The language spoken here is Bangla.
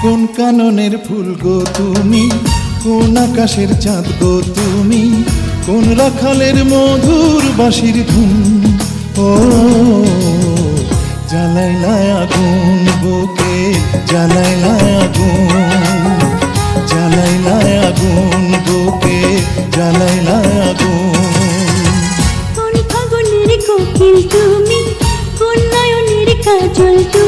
কোন কাননের ফুল গো তুমি, কোন আকাশের চাঁদ গো তুমি, কোন রাখালের মধুর বাঁশির ধুন। ও জ্বালাইলা আগুন বুকে, জ্বালাইলা আগুন, জ্বালাইলা আগুন বুকে, জ্বালাইলা আগুন। কোন ফাগুনের কোকিল তুমি, কোন নয়নের কাজল তুমি।